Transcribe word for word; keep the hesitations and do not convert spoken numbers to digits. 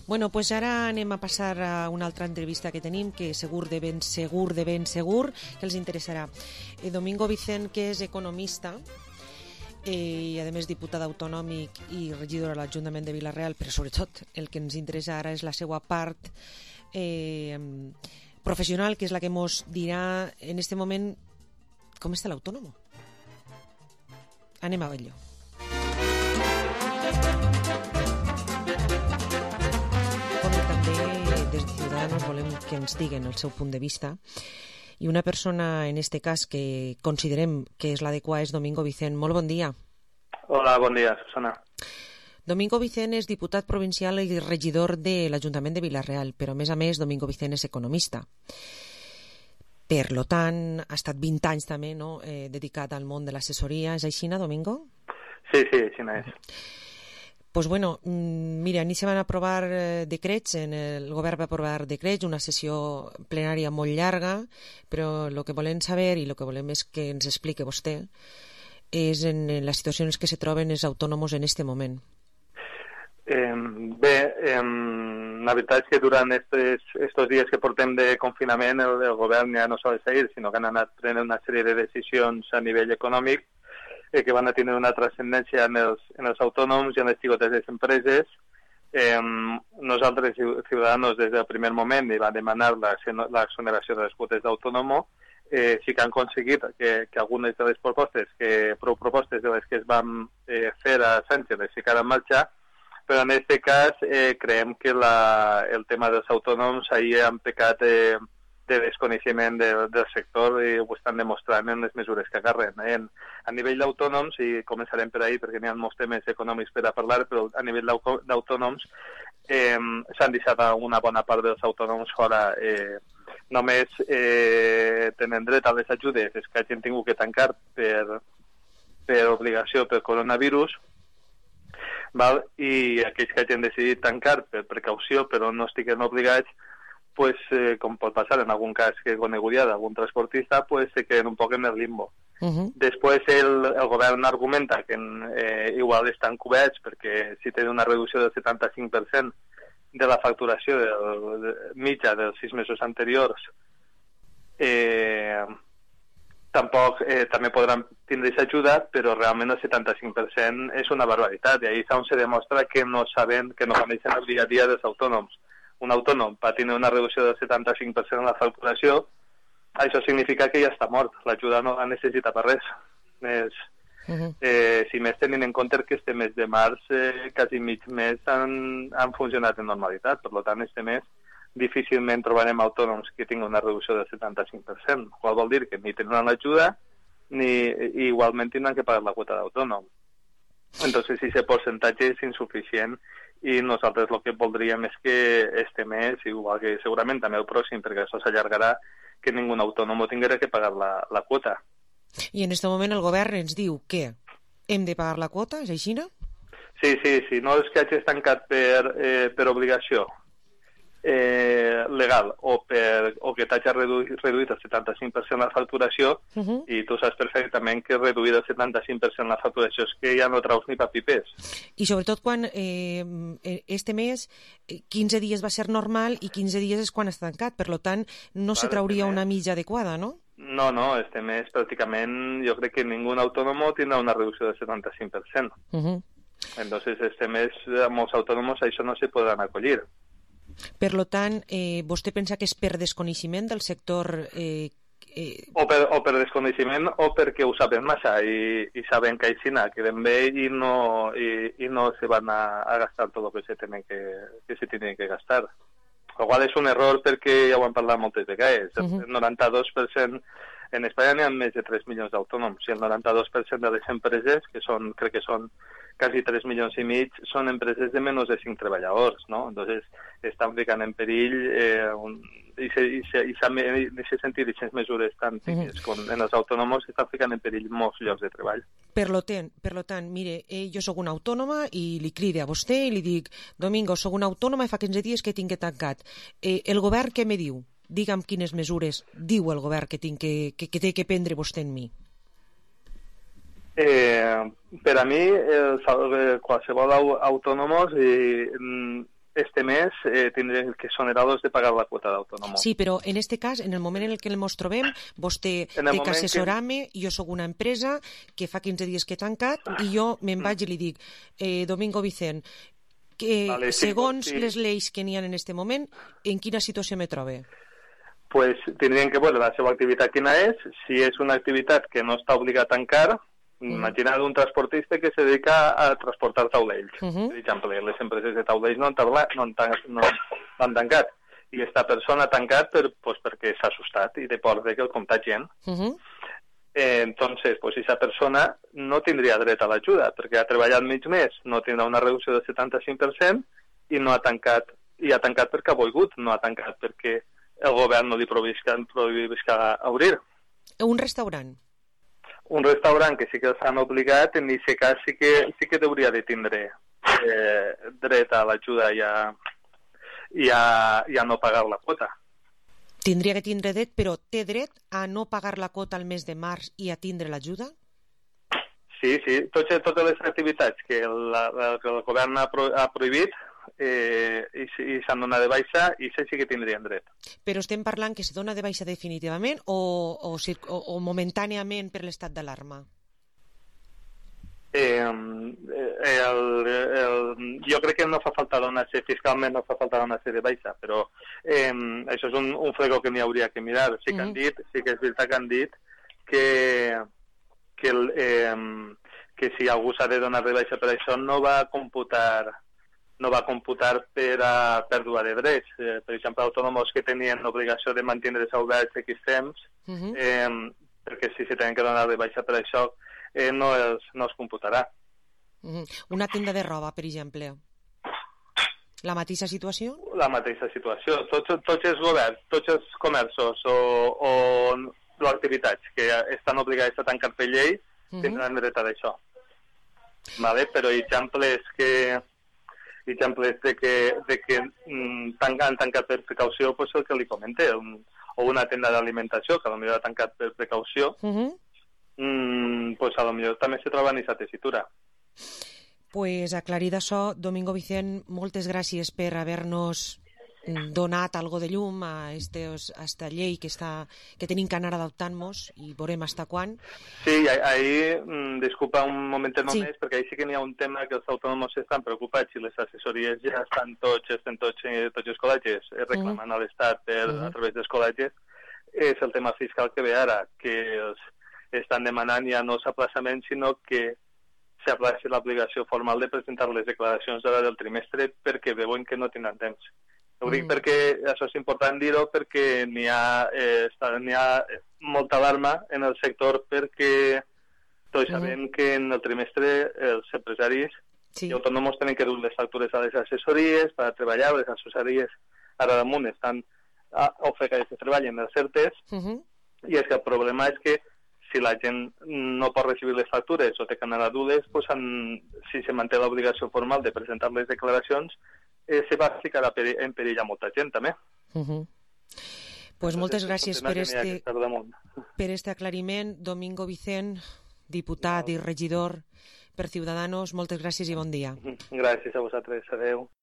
Bueno, pues ara anem a passar a una altra entrevista que tenim, que segur de ben segur, de ben segur, que els interessarà. Eh, Domingo Vicent, que és economista, eh, i a més diputat autonòmic i regidor a l'Ajuntament de Vila-real, però sobretot el que ens interessa ara és la seva part eh, professional, que és la que ens dirà en este moment com està l'autònom. Anem a veure-ho. Des de Ciudadanos volem que ens diguen el seu punt de vista, i una persona en este cas que considerem que és l'adequada és Domingo Vicent. Molt bon dia. Hola, bon dia, Susana. Domingo Vicent és diputat provincial i regidor de l'Ajuntament de Vila-real, però a més a més Domingo Vicent és economista. Per lo tant, ha estat vint anys també, no, eh, dedicat al món de l'assessoria. És així, Domingo? Sí, sí, així és. Pues bueno, mira, ni se van aprovar eh, decrets, en el govern va aprovar decrets, una sessió plenària molt llarga, però el que volem saber i el que volem és que ens expliqui vostè és en, en les situacions que se troben els autònoms en aquest moment. Eh, bé, eh, la veritat és que durant aquests dies que portem de confinament el, el govern ja no s'ha de seguir, sinó que han anat prenent una sèrie de decisions a nivell econòmic eh, que van a tenir una transcendència en els, en els autònoms i en les xicotetes empreses. Eh, nosaltres, Ciudadanos, des del primer moment, i va demanar l'exoneració de les quotes d'autònomo. Eh, sí que han aconseguit que, que algunes de les propostes, que prou propostes de les que es van eh, fer a Sánchez, les ficar en marxa, però en aquest cas eh, creiem que la, el tema dels autònoms ahir han pecat eh, de desconeixement de, del sector i ho estan demostrant en les mesures que agarren. En, a nivell d'autònoms, i començarem per ahir perquè n'hi ha molts temes econòmics per a parlar, però a nivell d'autònoms eh, s'han deixat una bona part dels autònoms fora. Eh, només eh, tenen dret a les ajudes és que hagin tingut que tancar per, per obligació per coronavirus, val? I aquells que hagin decidit tancar per precaució però no estiguen obligats, pues, eh, com pot passar en algun cas que he conegut ja d'algun transportista, pues, se queden un poc en el limbo. Uh-huh. Després el, el govern argumenta que eh, igual estan coberts perquè si tenen una reducció del setanta-cinc per cent de la facturació del, de, mitja dels sis mesos anteriors, eh, tampoc eh, també podran tindre aquesta ajuda, però realment el setanta-cinc per cent és una barbaritat, i ahí és on se demostra que no saben, que no coneixen el dia a dia dels autònoms. Un autònom va tenir una reducció del setanta-cinc per cent en la facturació, això significa que ja està mort, l'ajuda no la necessita per res. És, uh-huh. eh, si més tenint en compte que este mes de març eh, quasi mig mes han, han funcionat en normalitat, per tant este mes difícilment trobarem autònoms que tinguin una reducció del setanta-cinc per cent, qual vol dir que ni tindran l'ajuda ni igualment tindran que pagar la quota d'autònom. Entonces, ese porcentaje és insuficient i nosaltres el que voldríem és que este mes, igual que segurament també el pròxim, perquè això s'allargarà, que ningú autònom tinguera que pagar la, la quota. I en aquest moment el govern ens diu que hem de pagar la quota, és així, no? Sí, sí, sí, no és que hagis tancat per, eh, per obligació eh, legal o, per, o que t'hagi reduït, reduït el setanta-cinc per cent la facturació, uh-huh. i tu saps perfectament que reduir el setanta-cinc per cent la facturació és que ja no traus ni papipers. I sobretot quan eh, este mes quinze dies va ser normal i quinze dies és quan està tancat, per tant no vale, se trauria este una mitja adequada, no? No, no, este mes pràcticament jo crec que ningú autònom tindrà una reducció del setanta-cinc per cent. Uh-huh. Entonces este mes a molts autònoms això no se podran acollir. Per tant, eh, vostè pensa que és per desconeixement del sector? Eh, eh... O, per, o per desconeixement o perquè ho saben massa i, i saben que així queden bé i no, i, i no se van a, a gastar tot el que se tenen que, que se tenen que gastar. El qual és un error perquè ja ho hem parlat moltes vegades. Uh-huh. El noranta-dos per cent en Espanya n'hi ha més de tres milions d'autònoms i el noranta-dos per cent de les empreses, que són, crec que són quasi tres milions i mig, són empreses de menys de cinc treballadors, no? Entonces estan ficant en perill eh, un, i en aquest sentit aquestes mesures tan típiques com en els autònoms estan ficant en perill molts llocs de treball. Per lo tant, per lo tant mire, eh, jo sóc una autònoma i li cride a vostè i li dic, Domingo, sóc una autònoma i fa quinze dies que tinc que tancat. Eh, el govern què me diu? Digue'm quines mesures diu el govern que, tinc que, que, que té que prendre vostè en mi. Eh, per a mi, el, qualsevol autònomos eh, este mes eh, tindrien que exonerados de pagar la quota d'autònom. Sí, però en este cas, en el moment en el que ens trobem, vostè té que assessorar-me, que... jo sóc una empresa que fa quinze dies que he tancat i jo me'n vaig i li dic, eh, Domingo Vicent, que vale, sí, segons sí. les lleis que n'hi ha en aquest moment, en quina situació me trobe? Pues tindrien que veure la seva activitat quina és, si és una activitat que no està obligat a tancar. Uh-huh. Imagineu un transportista que se dedica a transportar taulells. Uh-huh. Per exemple, les empreses de taulells no han, tarda, no han, tan, no han tancat. I aquesta persona ha tancat per, pues, perquè s'ha assustat i té por de que el contagien. Uh-huh. Eh, entonces, pues, esa persona no tindria dret a l'ajuda, perquè ha treballat mig mes, no tindrà una reducció del setanta-cinc per cent i no ha tancat, i ha tancat perquè ha volgut, no ha tancat perquè el govern no li prohibisca, prohibisca a obrir. Un restaurant? Un restaurant que sí que els han obligat, en aquest cas sí que, sí que hauria de tindre eh, dret a l'ajuda i, a, i, a, i a no pagar la quota. Tindria que tindre dret, però té dret a no pagar la quota al mes de març i a tindre l'ajuda? Sí, sí. Totes, totes les activitats que, la, la, que el govern ha, pro, ha prohibit eh, i, i s'han donat de baixa i sí que tindrien dret. Però estem parlant que se dona de baixa definitivament o, o, o, o momentàniament per l'estat d'alarma? Eh, el, el, jo crec que no fa falta donar-se, fiscalment no fa falta donar-se de baixa, però eh, això és un, un fregó que n'hi hauria que mirar. Sí que han dit, sí que és veritat que han dit que, que, el, eh, que si algú s'ha de donar de baixa per això no va computar no va computar per a pèrdua de drets. Eh, per exemple, autònoms que tenien l'obligació de mantenir-se oberts X temps, uh-huh. eh, perquè si se tenen que donar de baixa per això, eh, no, els, no es computarà. Uh-huh. Una tenda de roba, per exemple. La mateixa situació? La mateixa situació. Tots, tots els governs, tots els comerços o, o, o activitats que estan obligats a tancar per llei uh-huh. tindran dret a això. Vale? Però exemples que... exemples de que, de que mm, han tancat per precaució, pues el que li comenté, un, o una tenda d'alimentació que potser ha tancat per precaució, uh-huh. mm, pues a lo millor també se troba en aquesta tessitura. Pues aclarit això, Domingo Vicent, moltes gràcies per haver-nos donat algo de llum a, estes, a esta llei que, està, que tenim que anar adaptant-nos i veurem hasta quan. Sí, ahir, mm, disculpa un moment només, sí. perquè ahir sí que n'hi ha un tema que els autònoms estan preocupats i les assessories ja estan tots, estan tots, tots els col·legis reclamant uh-huh. a l'Estat per, uh-huh. a través dels col·legis. És el tema fiscal que ve ara, que els estan demanant ja no s'aplaçament, sinó que s'aplaci l'obligació formal de presentar les declaracions d'ara del trimestre perquè veuen que no tindran temps. Ho dic mm. perquè això és important dir-ho, perquè n'hi ha, eh, n'hi ha molta alarma en el sector, perquè tots sabem mm. que en el trimestre els empresaris sí. i autònoms tenen que dur les factures a les assessories per a treballar, les assessories ara damunt estan ofegades de treball en els certes, mm-hmm. i és que el problema és que si la gent no pot recibir les factures o té que anar a dur-les, pues, en, si se manté l'obligació formal de presentar les declaracions, Eh, se va ficar en perill a molta gent, també. Uh-huh. Pues moltes gràcies per este, per este aclariment. Domingo Vicent, diputat no. i regidor per Ciudadanos, moltes gràcies i bon dia. Gràcies a vosaltres, adeu.